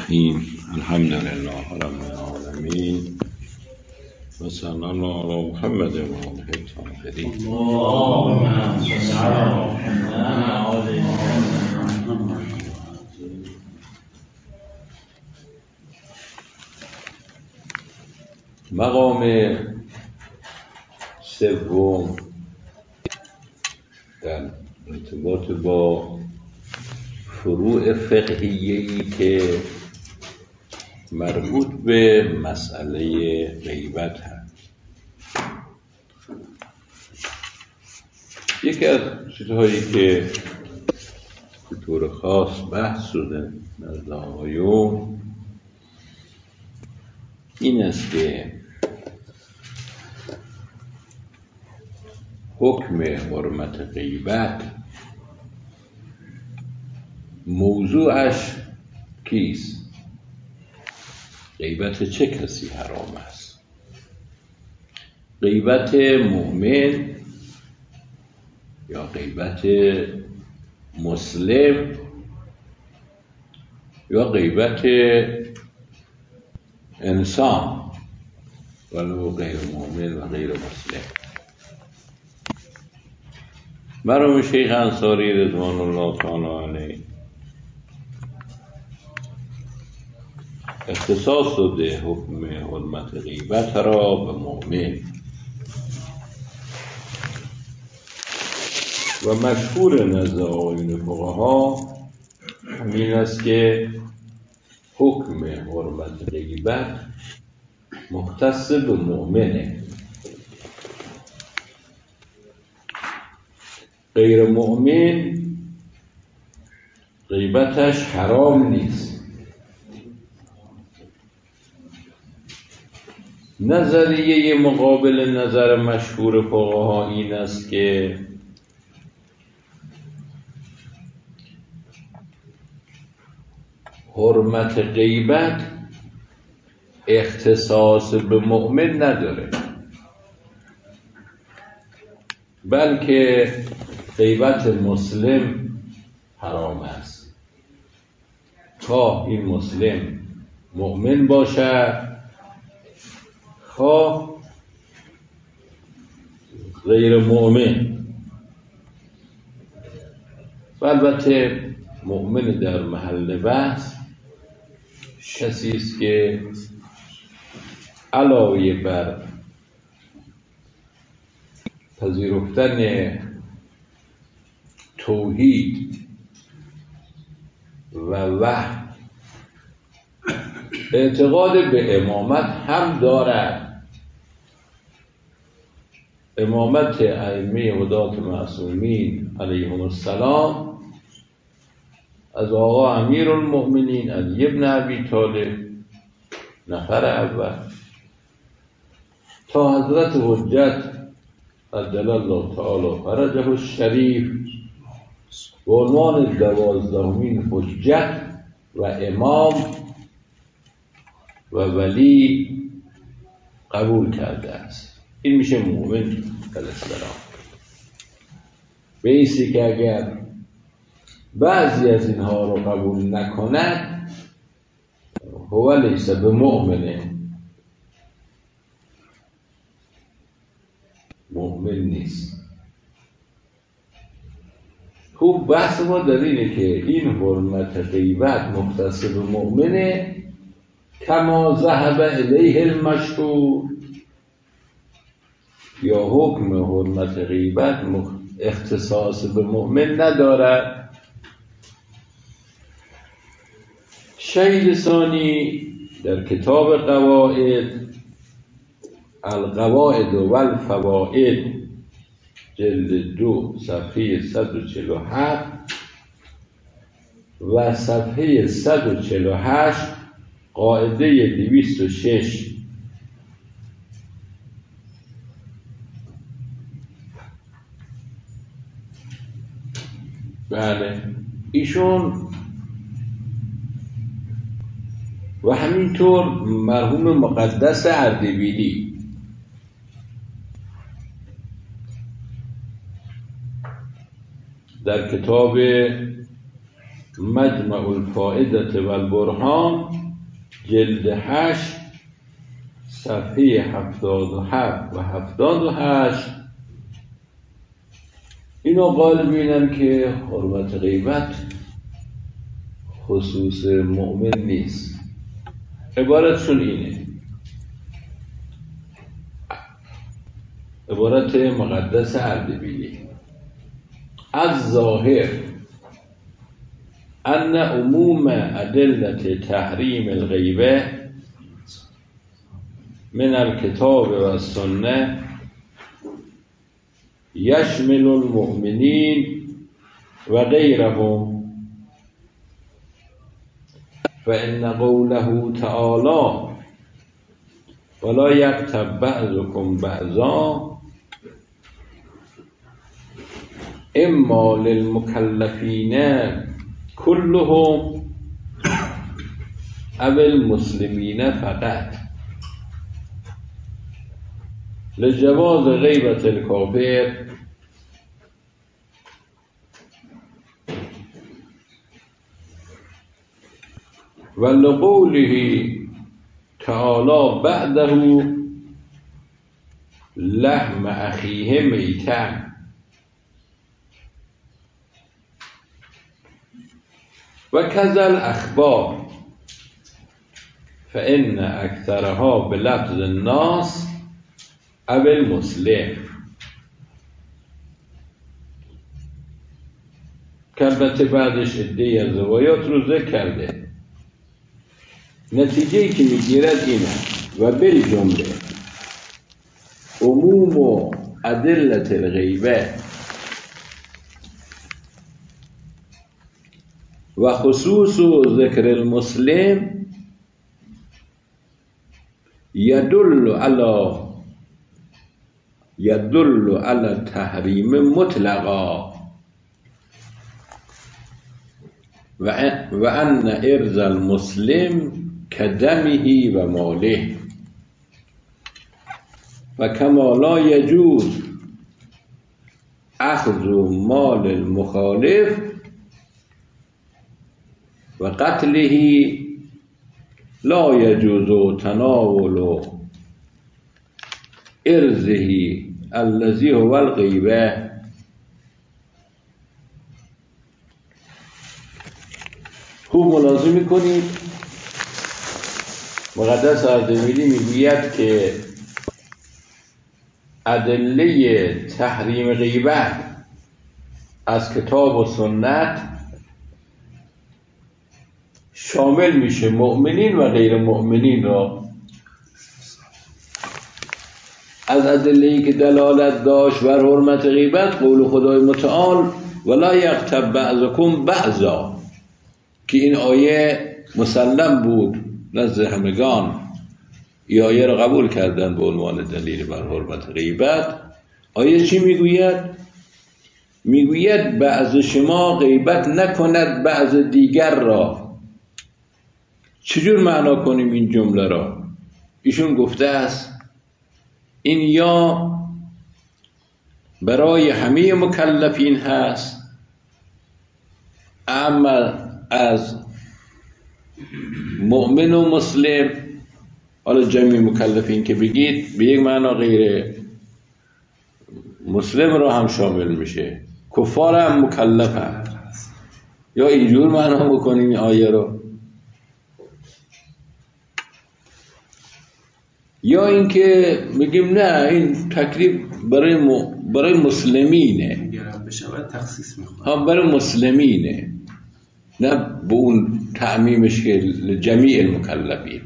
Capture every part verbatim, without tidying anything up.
الرحیم الحمد لله رب العالمین و صلی الله علی محمد و آله الطاهرین. اللهم صل علی محمد و آل محمد. مقام سوم در ارتباط با فروع فقهیه‌ای که مربوط به مسئله غیبت هست. یکی از چیزهایی که به طور خاص بحث شده نزد آقایون این است که حکم حرمت غیبت موضوعش کیست؟ غیبت چه کسی حرام است؟ غیبت مؤمن یا غیبت مسلم یا غیبت انسان ولو غیر مؤمن و غیر مسلم؟ مرحوم شیخ انصاری رضوان الله تعالی علیه اختصاص داده حکم حرمت غیبت را به مؤمن و مشهور نزد آقایون فقها همین است که حکم حرمت غیبت مختص به مؤمنه، غیر مؤمن غیبتش حرام نیست. نظریه مقابل نظر مشهور فقها این است که حرمت غیبت اختصاص به مؤمن نداره، بلکه غیبت مسلم حرام است، تا این مسلم مؤمن باشد خواه غیر مؤمن. و البته مؤمن در محل بحث کسی است که علاوه بر پذیرفتن توحید و وحی اعتقاد به امامت هم دارد. امامت ائمه هدات معصومین علیهم السلام از آقا امیرالمؤمنین علی بن ابی طالب نفر اول تا حضرت حجت عجل الله تعالی فرجه الشریف به عنوان دوازدهمین حجت و امام و ولی قبول کرده است. این میشه مؤمن علیه السلام. به ایستی که اگر بعضی از اینها رو قبول نکند هو لیس به مؤمنه، مؤمن نیست. خوب بحث ما در اینه که این حرمت غیبت مختص به مؤمنه کما ذهب الیه المشهور، یا حکم حرمت غیبت اختصاص به مؤمن ندارد. شهید ثانی در کتاب قواعد القواعد و الفواید جلد دو صفحه صد و چهل و هفت و صفحه صد و چهل و هشت قاعده دویست و شش بله ایشون و همینطور مرحوم مقدس اردبیلی در کتاب مجمع الفائدة و البرهان جلد هشت صفحه هفتاد و هفت و هفتاد و هشت. اینو قال بینن که حرمت غیبت خصوص مؤمن نیست. عبارتشون اینه، عبارت مقدس اردبیلی: از ظاهر ان عموم ادلت تحریم الغیبه من الکتاب و السنه یشمل المؤمنین و غیرهم، فإن قوله تعالی ولا یغتب بعضکم بعضا اما للمکلفین كلهم او المسلمین فقط لجواز غیبت الکافر و لقوله تعالی بعده لحم اخیه میتا و کذا الاخبار فإن اکثرها بلفظ الناس او المسلم، که البته بعدش عده‌ای از روایات رو ذکر کرده. نتیجه‌ای که میگیرد اینه: و بالجمله عموم ادلت الغیبه و خصوص ذکر المسلم یدل علی یدل علی تحریم مطلقا و ان ارض المسلم کدمه و ماله و کما لا یجوز اخذ مال المخالف و قتله لا یجوز تناول ارضه الذی هو الغیبه. خوب ملاحظه میکنید مقدس اردبیلی میگوید که ادله تحریم غیبت از کتاب و سنت شامل میشه مؤمنین و غیر مؤمنین را. از ادله‌ای که دلالت داشت بر حرمت غیبت قول خدای متعال ولا یغتب بعضکم بعضا، که این آیه مسلم بود نزد همگان، این آیه را قبول کردن به عنوان دلیل بر حرمت غیبت. آیه چی میگوید؟ میگوید بعض شما غیبت نکند بعض دیگر را. چجور معنا کنیم این جمله را؟ ایشون گفته است این یا برای همه مکلفین هست، اما از مؤمن و مسلم، حالا جمعی مکلفین که بگید به یک معنا غیر مسلم را هم شامل میشه، کفار هم مکلف هم، یا اینجور معنا بکنیم این آیه رو، یا اینکه میگیم نه این تکلیف برای م... برای مسلمینه، بشود تخصیص میخواد هم برای مسلمینه، نه به اون تعمیمش که جمیع المکلفین.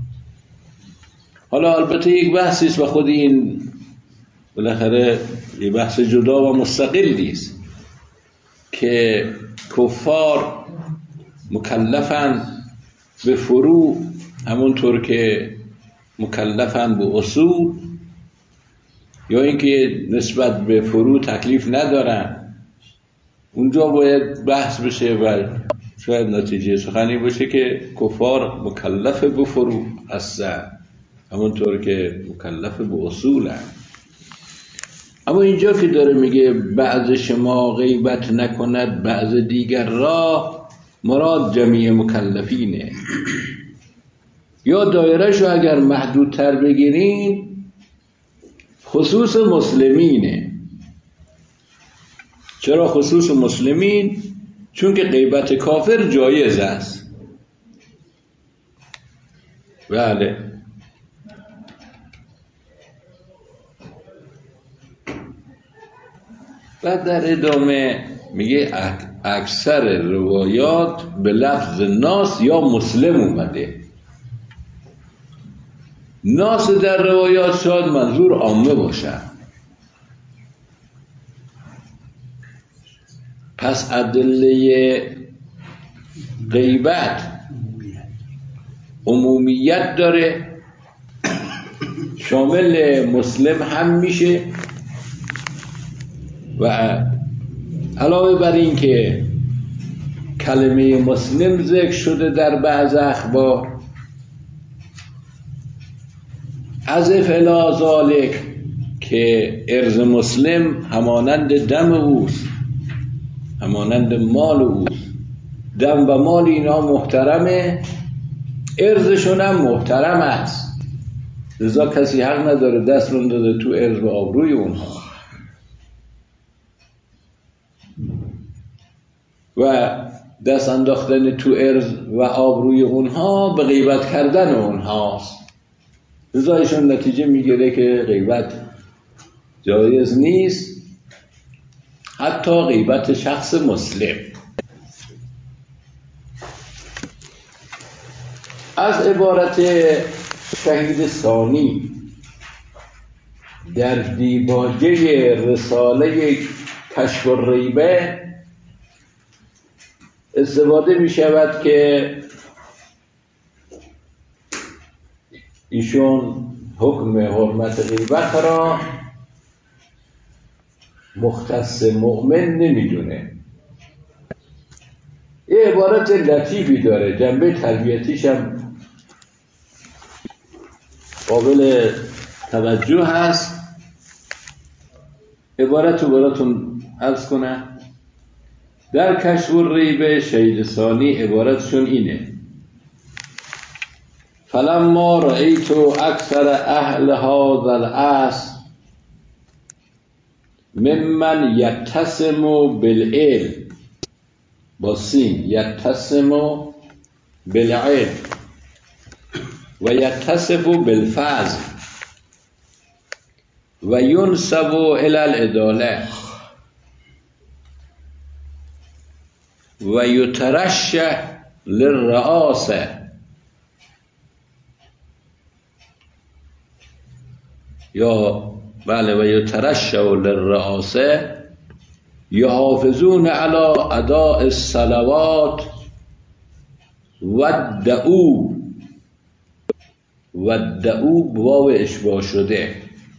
حالا البته یک بحثی است و خود این بالاخره یک بحث جدا و مستقلی است که کفار مکلفن به فروع همونطور که مکلفن به اصول، یا اینکه نسبت به فروع تکلیف ندارن. اونجا باید بحث بشه و شاید نتیجه سخنی باشه که کفار مکلف به فروع هستن همونطور که مکلف به اصولن. اما اینجا که داره میگه بعض شما غیبت نکند بعض دیگر را، مراد جمیع مکلفینه. یا دایرهشو اگر محدودتر بگیرین خصوص مسلمینه. چرا خصوص مسلمین؟ چون که غیبت کافر جایز است. بله. بعد در ادامه میگه اکثر روایات به لفظ ناس یا مسلم اومده. ناس در روایات شاید منظور عامه باشه. پس ادله غیبت عمومیت داره، شامل مسلم هم میشه و علاوه بر این که کلمه مسلم ذکر شده در بعض اخبار، عزف الی ذالک که ارز مسلم همانند دم اوست، همانند مال اوست. دم و مال اینا محترمه، ارزشون هم محترم است، لذا کسی حق نداره دست رو داده تو ارز و آبروی اونها. و دست انداختن تو ارز و آبروی اونها به غیبت کردن اونهاست. لذا ایشون نتیجه میگیره که غیبت جایز نیست، حتی غیبت شخص مسلم. از عبارت شهید ثانی در دیباجه رساله کشف الریبه استفاده می شود که ایشون حکم حرمت غیبت را مختص مؤمن نمیدونه. یه عبارت لطیفی داره، جنبه تربیتیش هم قابل توجه هست. عبارت رو براتون عرض کنم. در کشف الریبه شهید ثانی عبارتشون اینه: فلما رأیت اکثر اهل هذا العصر ممن یتسم بالعلم، با سین، یتسم بالعلم و یتصف بالفضل و ینسب الی العداله و یترشح للرئاسه یا بله و یترشح للرئاسه یحافظون علی اداء الصلوات و الدعو و الدعو واو اشباع شده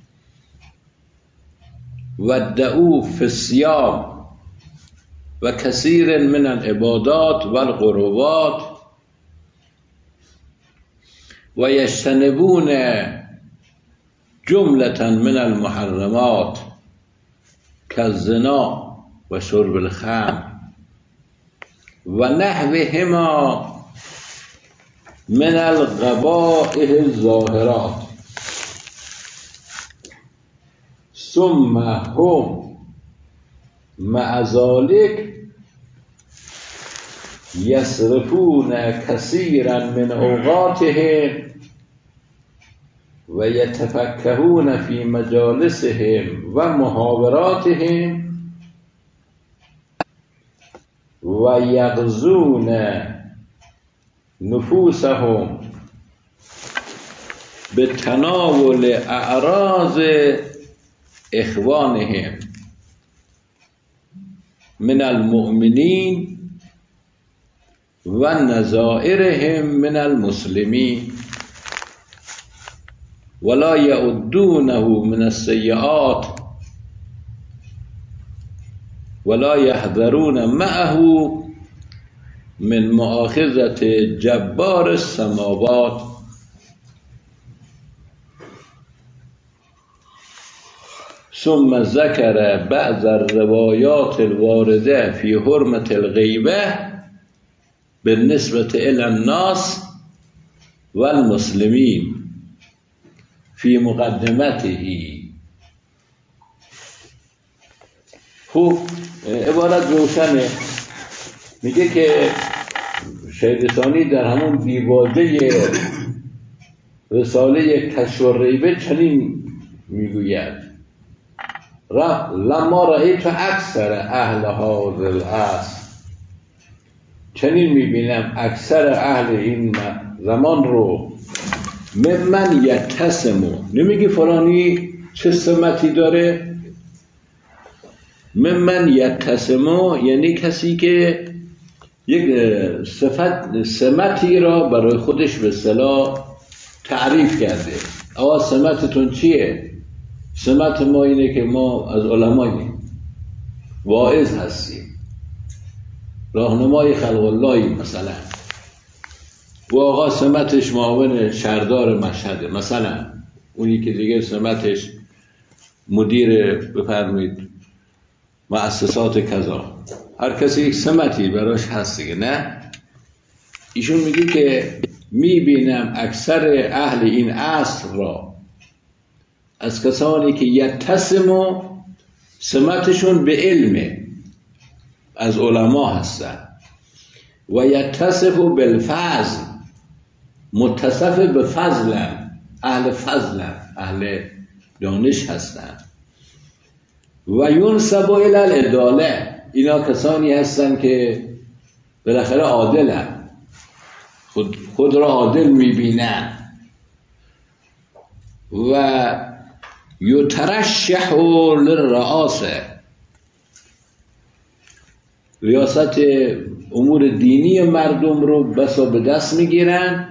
و الدعو فی الصیام و کثیر من العبادات و القربات و یجتنبون جملة من المحرمات كالزنا و شرب الخمر و نحوهما من القبائح الظاهرات ثم هم مع ذلك يصرفون كثيرا من اوقاتهم و يتفكهون في مجالسهم و محاوراتهم و یغزون نفوسهم به تناول اعراض اخوانهم من المؤمنین و نظائرهم من المسلمین ولا يعدونه من السيئات ولا يحذرون معه من مؤاخذة جبار السماوات ثم ذكر بعض الروايات الوارده في حرمة الغيبة بالنسبة إلى الناس والمسلمين في مقدمته. خوب عبارت روشنه، میگه که شهید ثانی در همون دیباجه رساله کشف الریبه چنین میگوید: لما رأیت اکثر اهل هذا العصر، چنین میبینم اکثر اهل این زمان رو، ممن یتسمو، نمیگی فلانی چه سمتی داره، ممن یتسمو یعنی کسی که یک صفت سمتی را برای خودش به اصطلاح تعریف کرده. آقا سمتتون چیه؟ سمت ما اینه که ما از علماییم، واعظ هستیم، راهنمای خلق اللهی مثلا. و آقا سمتش معاون شهردار مشهده مثلا، اونی که دیگه سمتش مدیر بفرمایید مؤسسات کذا. هر کسی یک سمتی براش هست دیگه، نه؟ ایشون میگه که میبینم اکثر اهل این عصر را از کسانی که یتسمو، سمتشون به علم، از علما هستن، و یتصف بالفضل، متصف به فضلن، اهل فضلن، اهل دانش هستن، و ینسب الی العداله، اینا کسانی هستن که بالاخره عادلن، خود, خود را عادل میبینن، و یترشح للرئاسه، ریاست امور دینی مردم رو بسا به دست میگیرن،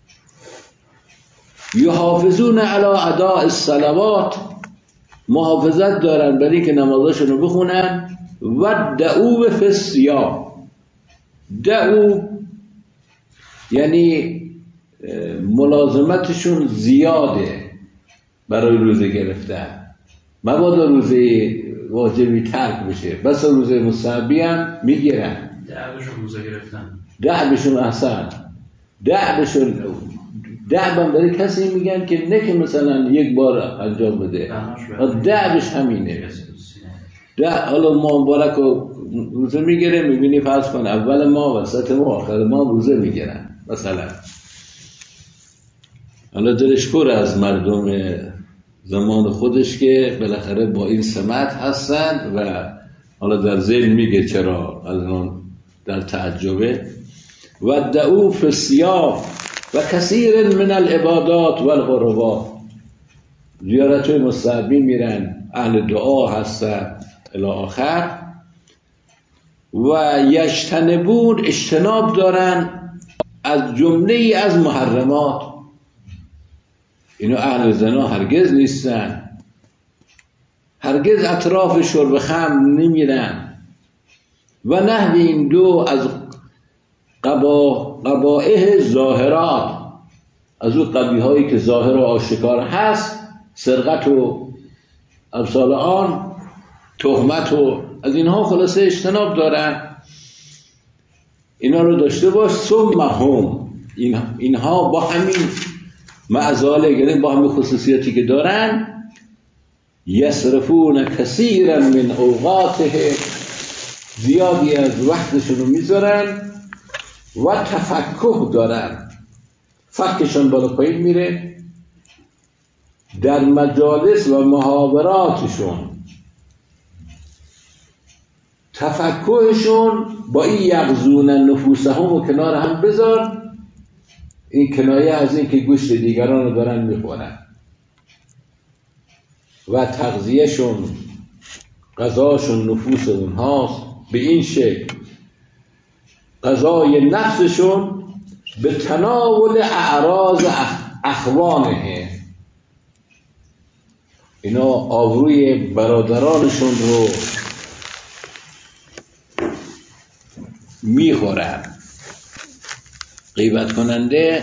یحافظون علی اداء الصلوات، محافظت دارن برای که نمازاشون رو بخونن، و دعو فی الصیام، دعو یعنی ملازمتشون زیاده برای روزه گرفتن، مبادا روزه واجبی ترک بشه، بس روزه مستحبی هم میگیرن. دعوشون روزه گرفتن، دعوشون احسن، دعوشون دعوام برای کسی میگن که نه که مثلا یک بار انجام بده، دعوش همینه. دع حالا ما مبارک روزه میگیره، میبینی فرض کن اول ما، وسط ما، آخر ما روزه میگیرن مثلا. حالا دلش پر از مردم زمان خودش که بالاخره با این سمت هستن، و حالا در ذهن میگه چرا، از اون در تعجبه. و دعو فی الصیام و کثیر من العبادات و القربات، زیارت مستحبی میرن، اهل دعا هستن الی آخر. و یجتنبون، اجتناب دارن از جمله ای از محرمات، اینو اهل زنا هرگز نیستن، هرگز اطراف شرب خمر نمیرن. و نحوی این دو از قبا قبائح ظاهرات، از اون قبیح هایی که ظاهر و آشکار هست، سرقت و امثال آن، تهمت و از اینها خلاصه اجتناب دارن. اینا رو داشته باش. ثم هم، اینها با همین معزاله، یعنی با همین خصوصیاتی که دارن، یصرفون کثیرا من اوقاته، زیادی از وقتشون رو میذارن، و تفکه دارن، فکشون بالا پایین میره در مجالس و محاوراتشون. تفکهشون با این یغزون نفوسهم و کنار هم بذار، این کنایه از این که گوشت دیگران رو دارن میخورن. و تغذیهشون، غذاشون نفوس اونهاست، به این شکل غذای نفسشون به تناول اعراض اخوانه، اینا آبروی برادرانشون رو میخورن. غیبت کننده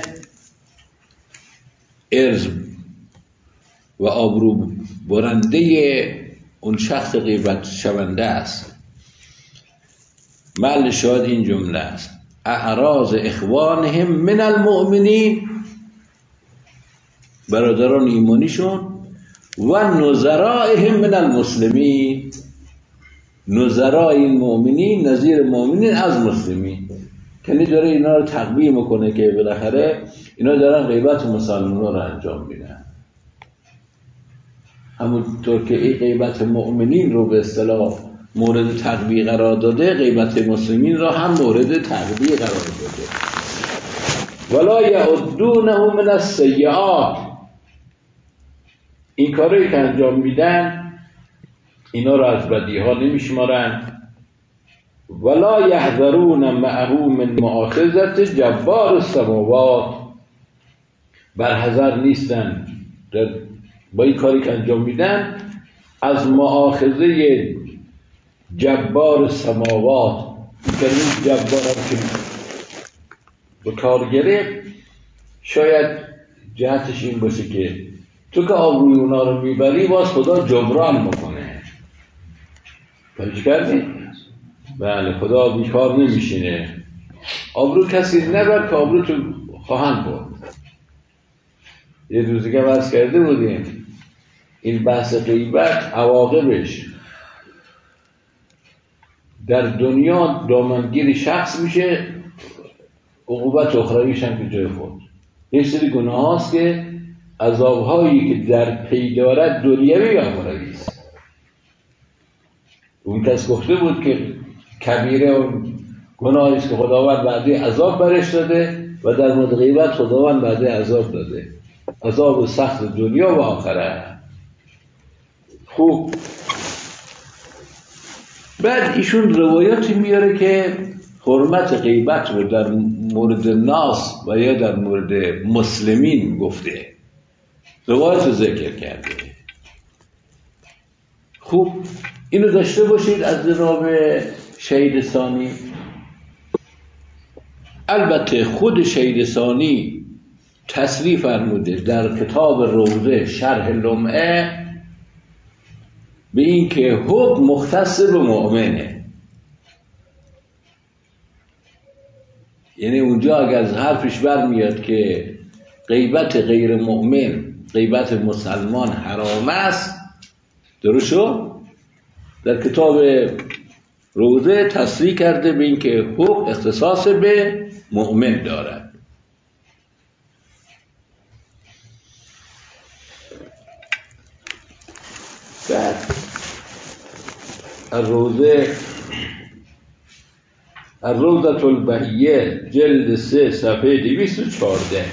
ارز و آبرو برنده اون شخص غیبت شونده است. محل شاهد این جمله است. اعراض اخوانهم من المؤمنین، برادران ایمانیشون، و نظرائهم من المسلمین، نظرای این مؤمنین نظیر مؤمنین از مسلمین. کنی داره اینا رو تقویه میکنه که بالاخره اینا دارن غیبت مسلمان‌ها رو انجام میدن، همونطور که این غیبت مؤمنین رو به اصطلاح مورد تقویه قرار داده، غیبت مسلمین را هم مورد تقویه قرار داده. ولا یعدونه من السیئات، این کاری که انجام میدن اینا را از بدیها نمیشمارن. ولا یحذرون معه من مؤاخذت جبار السماوات، بر حذر نیستن با این کاری که انجام میدن از مؤاخذه جبار السماوات. کلمه جبار هم که به کار گرفت شاید جهتش این باشه که تو که آبروی اونا رو میبری باز خدا جبران میکنه. پنج کردی؟ بله، خدا بیکار نمیشینه. آبرو کسی نبر که آبرو تو خواهند برد. یه روزی که بحث کرده بودیم این بحث غیبت عواقبش در دنیا دامنگیر شخص میشه، عقوبت اخرویش هم که جای خود. یک سری گناه هست که عذابهایی که در پی دارد دنیوی یا اخروی است. اون کس گفته بود که کبیره و گناهی است که خداوند بعدی عذاب برش داده و در مورد غیبت خداوند بعدی عذاب داده، عذاب سخت دنیا و آخرت. خوب، بعد ایشون روایاتی میاره که حرمت غیبت رو در مورد ناس و یا در مورد مسلمین گفته، روایت رو ذکر کرده. خوب، اینو داشته باشید از جناب شهید ثانی. البته خود شهید ثانی تصریح فرموده در کتاب روضه شرح لمعه به این که حکم مختص به مؤمنه. یعنی اونجا اگر از حرفش برمیاد که غیبت غیر مؤمن، غیبت مسلمان حرام است، درست شد؟ در کتاب روضه تصریح کرده به این که حکم اختصاص به مؤمن دارد. بعد الروضه الروضة البهیه جلد سه صفحه دویست و چهارده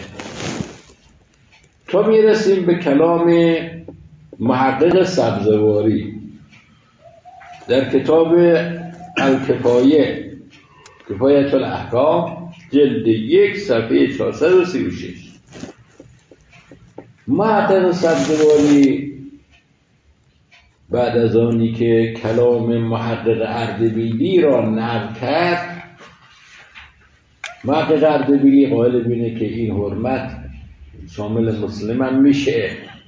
تا میرسیم به کلام محقق سبزواری در کتاب الکفایه، کفایت الاحکام، جلد یک صفحه چهارصد و سی و شش. محقق سبزواری بعد از آنی که کلام محقق اردبیلی را نقل کرد، محقق اردبیلی قائل بینه که این حرمت شامل مسلم هم میشه.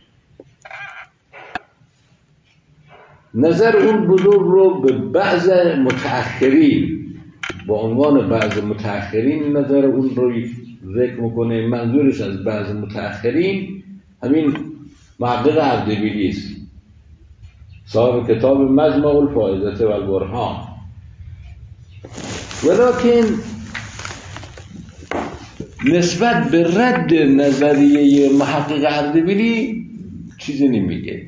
نظر اون بزرگ رو به بعض متأخرین، با عنوان بعض متأخرین نظر اون رو ذکر میکنه. منظورش از بعض متأخرین همین محقق اردبیلی است، صاحب کتاب مجمع الفائدة والبرهان. ولیکن نسبت به رد نظریه محقق اردبیلی چیزی نمیگه،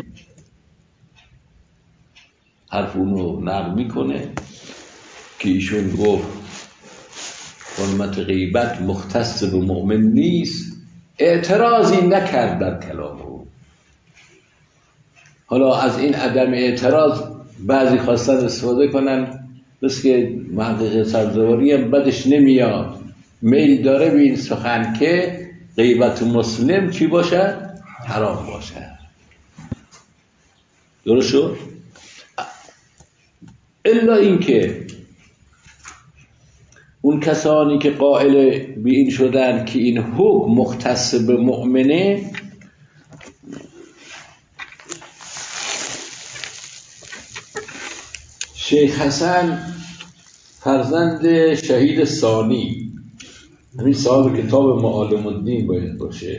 حرف اونو نقل میکنه که ایشون گفت حرمت غیبت مختص به مؤمن نیست، اعتراضی نکرد در کلام او. حالا از این عدم اعتراض بعضی خواستن استفاده کنن، بس که محقق سبزواری هم بدش نمیاد، میل داره به این سخن که غیبت مسلم چی باشد؟ حرام باشد. درست شد؟ الا این که اون کسانی که قائل به این شدن که این حکم مختص به مؤمنه، شیخ حسن فرزند شهید ثانی همین صاحب کتاب معالم الدین باید باشه.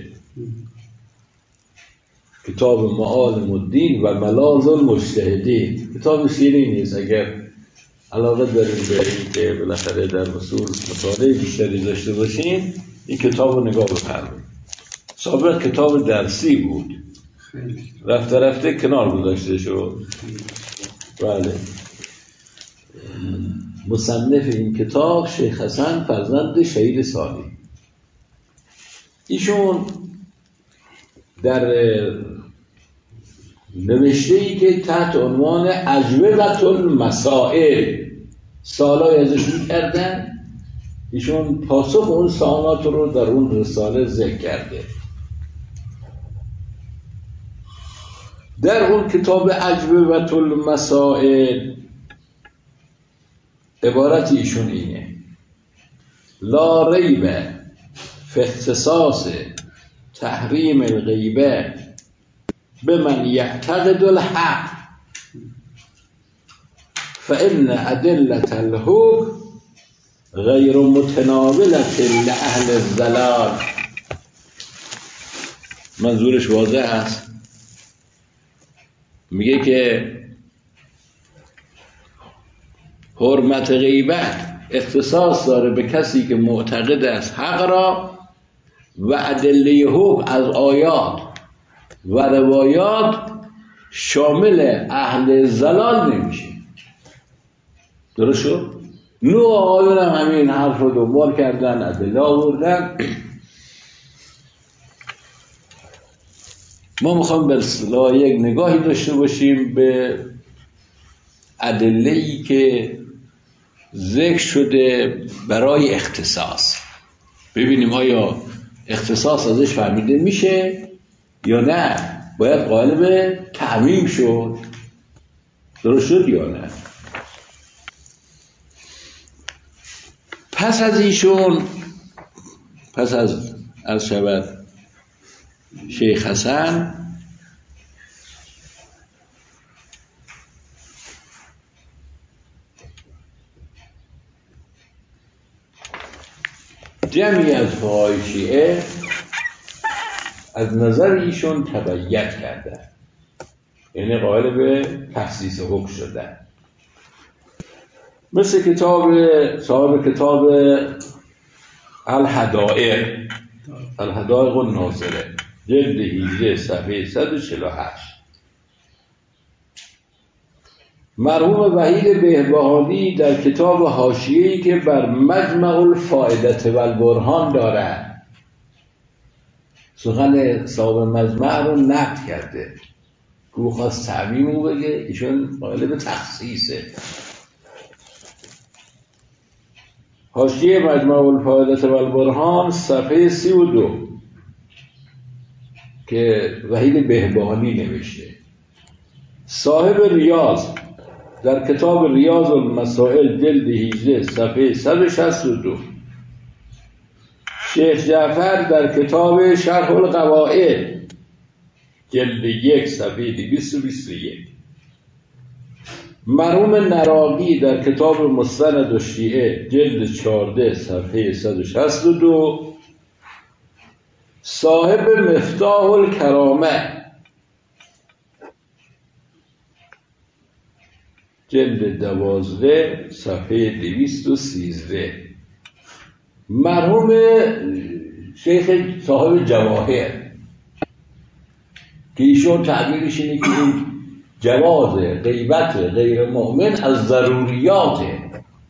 کتاب معالم الدین و ملاذ المجتهدین. کتاب شیرین نیست، اگر علاقه داریم به این که بالاخره در اصول مطالعه بیشتری داشته باشیم این کتاب رو نگاه بفرمایید. سابق کتاب درسی بود، رفته رفته کنار گذاشته شد. بله. مصنف این کتاب شیخ حسن فرزند شهید صالح. ایشون در نوشته‌ای که تحت عنوان اجوبة المسائل سوالای ازش می‌کردن، ایشون پاسخ اون سوالات رو در اون رساله ذکر کرده. در اون کتاب اجوبة المسائل عبارت ایشون اینه: لا ریب فی اختصاص تحریم الغیبه بمن یعتقد الحق فإن أدلة الحكم غیر متناولة لأهل الضلال. منظورش واضح است. میگه که حرمت غیبت اختصاص داره به کسی که معتقد است حق را و ادله حکم از آیات و روایات شامل اهل ضلال نمیشه. درست شد؟ نو آقایون هم همین حرف رو دنبال کردن، ادله آوردن. ما میخوام به اصطلاح یک نگاهی داشته باشیم به ادله‌ای که ذکر شده برای اختصاص. ببینیم آیا اختصاص ازش فهمیده میشه یا نه، باید قائل به تعمیم شد. درست شد یا نه؟ پس از ایشون، پس از از شود شیخ حسن، جمعی از فقهای شیعه از نظر ایشون تبیین کردن، یعنی قائل به تخصیص حکم شدن. مثل کتاب صاحب کتاب الهدائق الهدائق الناصره جلد هجده صفحه صد و چهل و هشت. مرحوم وحید بهبهانی در کتاب حاشیه‌ای که بر مجمع الفائدة والبرهان دارد سخن صاحب مجمع رو نقد کرده. او خواست تعمیم رو بگه، ایشون قائل به تخصیصه. حاشیه مجمع الفائدة والبرهان صفحه سی و دو که وحید بهبهانی نوشته. صاحب ریاض در کتاب ریاض المسائل جلد هجده صفحه صد و شصت و دو. شیخ جعفر در کتاب شرح القواعد جلد یک صفحه دویست و بیست و یک. مرحوم نراقی در کتاب مستند الشیعه جلد چهارده صفحه صد و شصت و دو. صاحب مفتاح الکرامه جلد دوازده صفحه دویست و سیزده. مرحوم شیخ صاحب جواهر که ایشون تعبیرش اینه که این جواز غیبت غیر مؤمن از ضروریاته.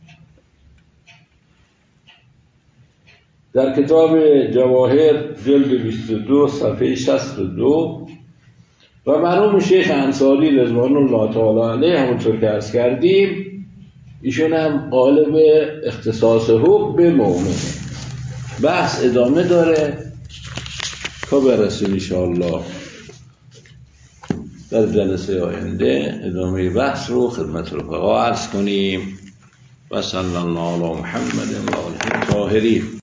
در کتاب جواهر جلد بیست و دو صفحه شصت و دو. و مرحوم شیخ انصاری رضوان الله تعالی علیه همونطور که عرض کردیم ایشون هم قائل به اختصاص حکم به مؤمن. بحث ادامه داره تا برسیم انشاءالله در جلسه آینده ادامه بحث رو خدمت رفقا عرض کنیم. و صلی الله علی محمد و آله الطاهرین.